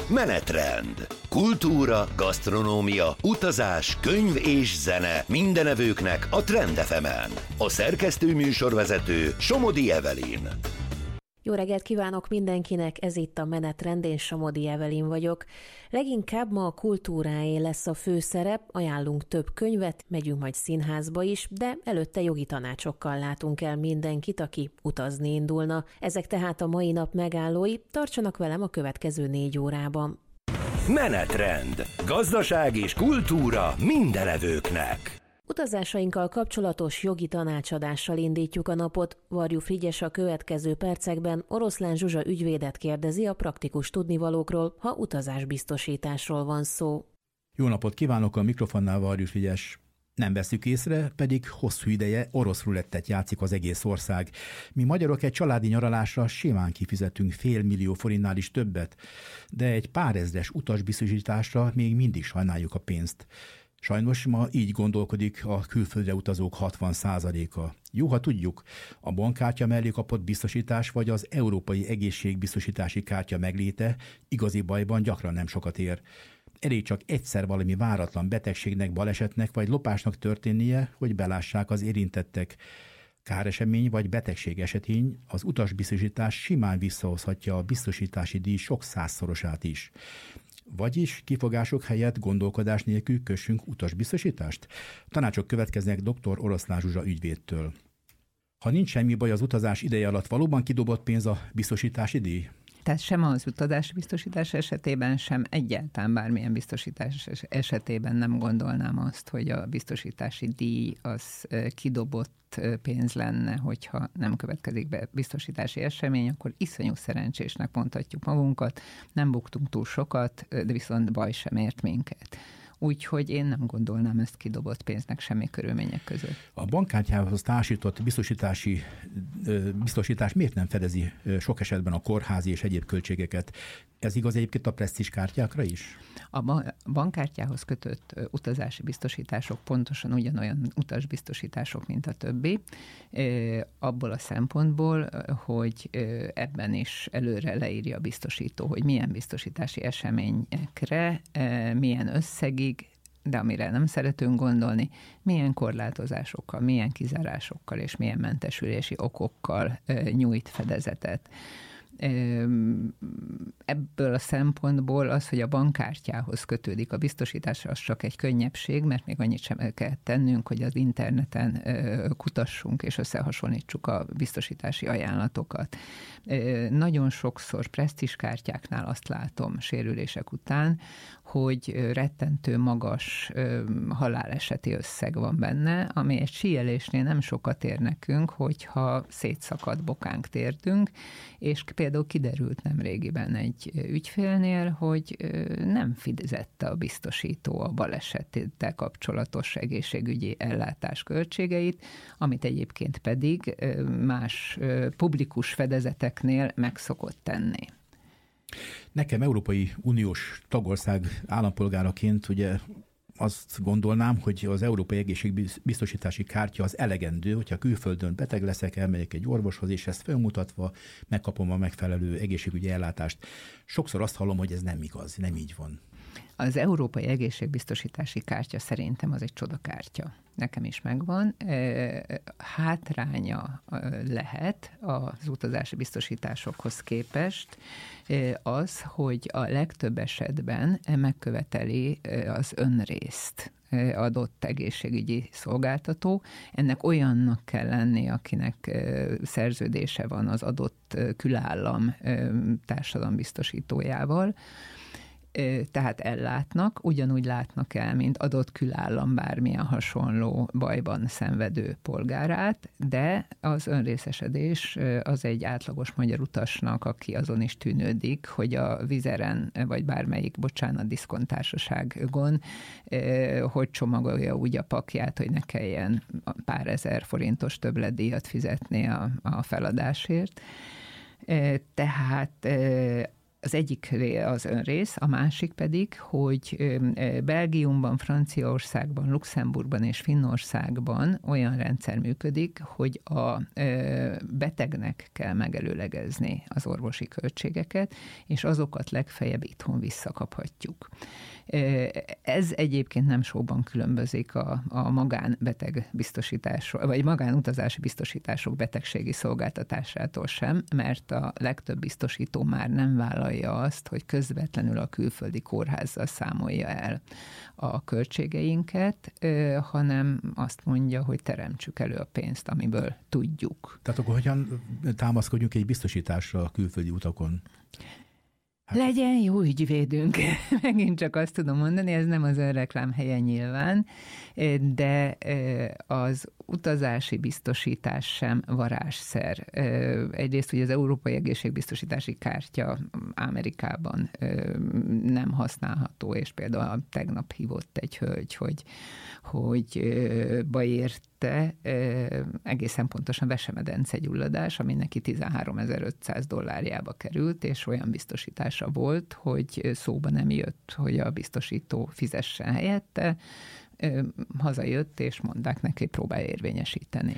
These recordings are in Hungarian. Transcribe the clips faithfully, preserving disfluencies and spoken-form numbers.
Menetrend. Kultúra, gasztronómia, utazás, könyv és zene mindenevőknek a Trend ef emen. A szerkesztő műsorvezető Somodi Evelyn. Jó reggelt kívánok mindenkinek, ez itt a Menetrend, én Somodi Evelyn vagyok. Leginkább ma a kultúráé lesz a főszerep, ajánlunk több könyvet, megyünk majd színházba is, de előtte jogi tanácsokkal látunk el mindenkit, aki utazni indulna. Ezek tehát a mai nap megállói, tartsanak velem a következő négy órában. Menetrend. Gazdaság és kultúra mindenevőknek. Utazásainkkal kapcsolatos jogi tanácsadással indítjuk a napot. Varjú Frigyes a következő percekben Oroszlán Zsuzsa ügyvédet kérdezi a praktikus tudnivalókról, ha utazásbiztosításról van szó. Jó napot kívánok, a mikrofonnál Varjú Frigyes. Nem veszük észre, pedig hosszú ideje orosz rulettet játszik az egész ország. Mi magyarok egy családi nyaralásra simán kifizetünk fél millió forintnál is többet, de egy pár ezres utasbiztosításra még mindig sajnáljuk a pénzt. Sajnos ma így gondolkodik a külföldre utazók hatvan százaléka. Jó, ha tudjuk, a bankkártya mellé kapott biztosítás vagy az európai egészségbiztosítási kártya megléte igazi bajban gyakran nem sokat ér. Elég csak egyszer valami váratlan betegségnek, balesetnek vagy lopásnak történnie, hogy belássák az érintettek. Káresemény vagy betegség esetén az utasbiztosítás simán visszahozhatja a biztosítási díj sok százszorosát is. Vagyis kifogások helyett gondolkodás nélkül kössünk utasbiztosítást? Tanácsok következnek dr. Oroszlán Zsuzsa ügyvédtől. Ha nincs semmi baj az utazás ideje alatt, valóban kidobott pénz a biztosítási díj? Tehát sem az utazási biztosítás esetében, sem egyáltalán bármilyen biztosítás esetében nem gondolnám azt, hogy a biztosítási díj az kidobott pénz lenne, hogyha nem következik be biztosítási esemény, akkor iszonyú szerencsésnek mondhatjuk magunkat, nem buktunk túl sokat, de viszont baj sem ért minket. Úgyhogy én nem gondolnám ezt kidobott pénznek semmi körülmények között. A bankkártyához társított biztosítási biztosítás miért nem fedezi sok esetben a kórházi és egyéb költségeket? Ez igaz egyébként a presztízs kártyákra is? A bankkártyához kötött utazási biztosítások pontosan ugyanolyan utasbiztosítások, mint a többi, abból a szempontból, hogy ebben is előre leírja a biztosító, hogy milyen biztosítási eseményekre, milyen összegig, de amire nem szeretünk gondolni, milyen korlátozásokkal, milyen kizárásokkal és milyen mentesülési okokkal nyújt fedezetet. Ebből a szempontból az, hogy a bankkártyához kötődik a biztosítás, az csak egy könnyebbség, mert még annyit sem kell tennünk, hogy az interneten kutassunk és összehasonlítsuk a biztosítási ajánlatokat. Nagyon sokszor presztízs kártyáknál azt látom sérülések után, hogy rettentő magas haláleseti összeg van benne, ami egy síelésnél nem sokat ér nekünk, hogyha szétszakad bokánk térdünk, és például kiderült nemrégiben egy ügyfélnél, hogy nem fizette a biztosító a balesettel kapcsolatos egészségügyi ellátás költségeit, amit egyébként pedig más publikus fedezeteknél meg szokott tenni. Nekem Európai Uniós tagország állampolgáraként ugye azt gondolnám, hogy az Európai Egészségbiztosítási Kártya az elegendő, hogyha külföldön beteg leszek, elmegyek egy orvoshoz, és ezt felmutatva megkapom a megfelelő egészségügyi ellátást. Sokszor azt hallom, hogy ez nem igaz, nem így van. Az Európai Egészségbiztosítási Kártya szerintem az egy csodakártya. Nekem is megvan. Hátránya lehet az utazási biztosításokhoz képest az, hogy a legtöbb esetben megköveteli az önrészt adott egészségügyi szolgáltató. Ennek olyannak kell lenni, akinek szerződése van az adott külállam társadalombiztosítójával, tehát ellátnak, ugyanúgy látnak el, mint adott külállam bármilyen hasonló bajban szenvedő polgárát, de az önrészesedés az egy átlagos magyar utasnak, aki azon is tűnődik, hogy a Vizeren vagy bármelyik, bocsánat, diszkonttársaságon hogy csomagolja úgy a pakját, hogy ne kelljen pár ezer forintos többletdíjat fizetni a, a feladásért. Tehát Az egyik az önrész, a másik pedig, hogy Belgiumban, Franciaországban, Luxemburgban és Finnországban olyan rendszer működik, hogy a betegnek kell megelőlegezni az orvosi költségeket, és azokat legfeljebb itthon visszakaphatjuk. Ez egyébként nem sóban különbözik a, a magánbeteg biztosításról, vagy magánutazási biztosítások betegségi szolgáltatásától sem, mert a legtöbb biztosító már nem vállalja azt, hogy közvetlenül a külföldi kórházzal számolja el a költségeinket, hanem azt mondja, hogy teremtsük elő a pénzt, amiből tudjuk. Tehát akkor hogyan támaszkodjunk egy biztosításra a külföldi utakon? Hát. Legyen jó ügyvédünk. Megint csak azt tudom mondani, ez nem az ön reklám helye nyilván, de az utazási biztosítás sem varázsszer. Egyrészt ugye az Európai Egészségbiztosítási Kártya Amerikában nem használható, és például tegnap hívott egy hölgy, hogy, hogy baj érte, egészen pontosan vesemedence gyulladás, ami neki tizenháromezer-ötszáz dollárjába került, és olyan biztosítása volt, hogy szóba nem jött, hogy a biztosító fizessen helyette, hazajött, és mondták neki, próbálja érvényesíteni.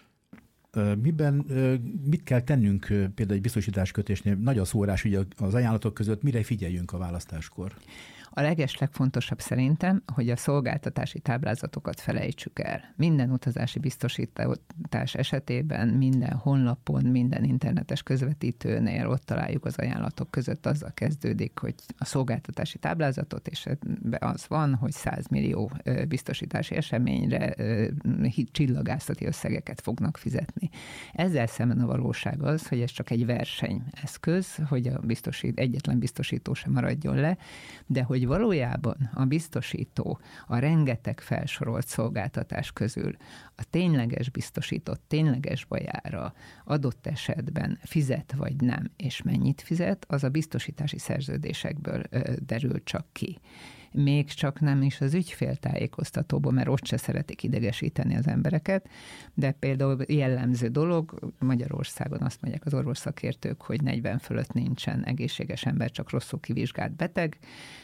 Miben, mit kell tennünk például egy biztosításkötésnél? Nagy a szórás ugye az ajánlatok között, mire figyeljünk a választáskor? A legeslegfontosabb szerintem, hogy a szolgáltatási táblázatokat felejtsük el. Minden utazási biztosítás esetében, minden honlapon, minden internetes közvetítőnél ott találjuk az ajánlatok között, azzal kezdődik, hogy a szolgáltatási táblázatot, és az van, hogy száz millió biztosítási eseményre csillagászati összegeket fognak fizetni. Ezzel szemben a valóság az, hogy ez csak egy versenyeszköz, hogy a biztosít, egyetlen biztosító sem maradjon le, de hogy valójában a biztosító a rengeteg felsorolt szolgáltatás közül a tényleges biztosított, tényleges bajára adott esetben fizet vagy nem, és mennyit fizet, az a biztosítási szerződésekből derül csak ki. Még csak nem is az ügyféltájékoztatóban, mert ott se szeretik idegesíteni az embereket, de például jellemző dolog, Magyarországon azt mondják az orvosszakértők, hogy negyven fölött nincsen egészséges ember, csak rosszul kivizsgált beteg.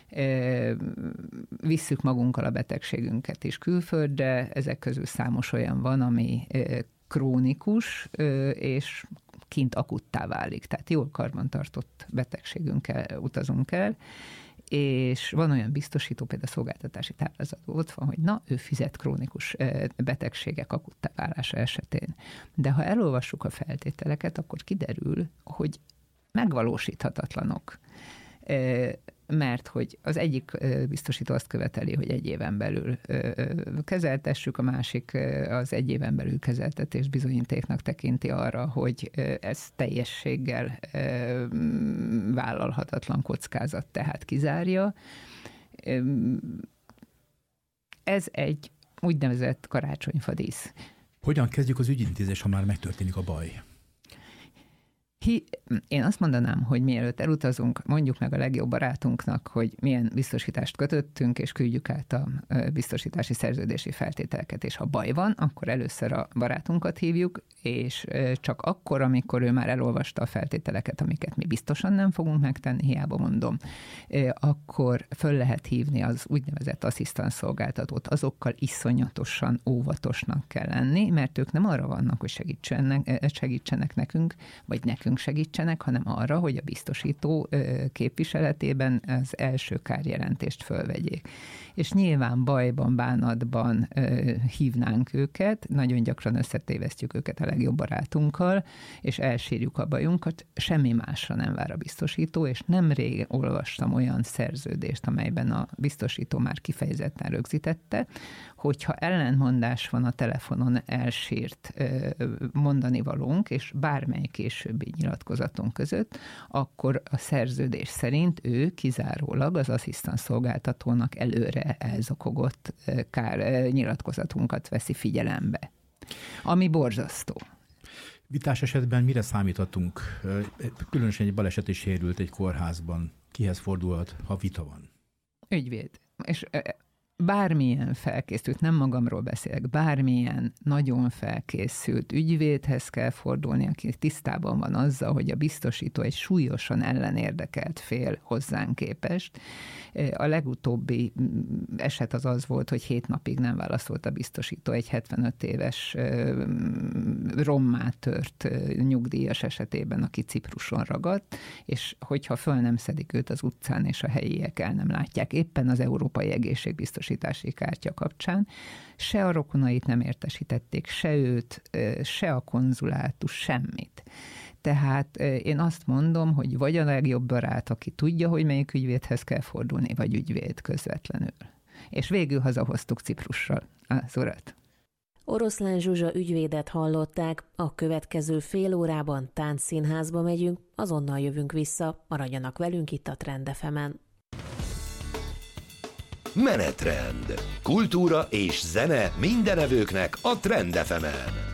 Visszük magunkkal a betegségünket is külföldre, ezek közül számos olyan van, ami krónikus, és kint akuttá válik. Tehát jól karbantartott betegségünkkel utazunk el, és van olyan biztosító, például a szolgáltatási táblázatban ott van, hogy na, ő fizet krónikus betegségek akuttá válása esetén. De ha elolvassuk a feltételeket, akkor kiderül, hogy megvalósíthatatlanok. Mert hogy az egyik biztosító azt követeli, hogy egy éven belül kezeltessük, a másik az egy éven belül kezeltetés bizonyítéknak tekinti arra, hogy ez teljességgel vállalhatatlan kockázat, tehát kizárja. Ez egy úgynevezett karácsonyfadísz. Hogyan kezdjük az ügyintézést, ha már megtörténik a baj? Én azt mondanám, hogy mielőtt elutazunk, mondjuk meg a legjobb barátunknak, hogy milyen biztosítást kötöttünk, és küldjük át a biztosítási szerződési feltételeket, és ha baj van, akkor először a barátunkat hívjuk, és csak akkor, amikor ő már elolvasta a feltételeket, amiket mi biztosan nem fogunk megtenni, hiába mondom, akkor föl lehet hívni az úgynevezett asszisztens szolgáltatót. Azokkal iszonyatosan óvatosnak kell lenni, mert ők nem arra vannak, hogy segítsenek, segítsenek nekünk, vagy nekünk segítsenek, hanem arra, hogy a biztosító képviseletében az első kárjelentést fölvegyék. És nyilván bajban, bánatban hívnánk őket, nagyon gyakran összetévesztjük őket a legjobb barátunkkal, és elsírjuk a bajunkat, semmi másra nem vár a biztosító, és nemrég olvastam olyan szerződést, amelyben a biztosító már kifejezetten rögzítette, hogyha ellentmondás van a telefonon elsírt mondani valónk, és bármely későbbi nyilatkozatunk között, akkor a szerződés szerint ő kizárólag az asszisztens szolgáltatónak előre elzokogott kár nyilatkozatunkat veszi figyelembe. Ami borzasztó. Vitás esetben mire számíthatunk? Különösen egy baleseti sérült egy kórházban. Kihez fordulhat, ha vita van? Ügyvéd. És bármilyen felkészült, nem magamról beszélek, bármilyen nagyon felkészült ügyvédhez kell fordulni, aki tisztában van azzal, hogy a biztosító egy súlyosan ellenérdekelt fél hozzánk képest. A legutóbbi eset az az volt, hogy hét napig nem válaszolt a biztosító egy hetvenöt éves rommá tört nyugdíjas esetében, aki Cipruson ragadt, és hogyha föl nem szedik őt az utcán, és a helyiek el nem látják, éppen az Európai Egészségbiztosítási Kártya kapcsán, se a rokonait nem értesítették, se őt, se a konzulátus, semmit. Tehát én azt mondom, hogy vagy a legjobb barát, aki tudja, hogy melyik ügyvédhez kell fordulni, vagy ügyvéd közvetlenül. És végül hazahoztuk Ciprusról az urat. Oroszlán Zsuzsa ügyvédet hallották, a következő fél órában táncszínházba megyünk, azonnal jövünk vissza, maradjanak velünk itt a Trend ef emen. Menetrend. Kultúra és zene mindenevőknek a Trend ef emen.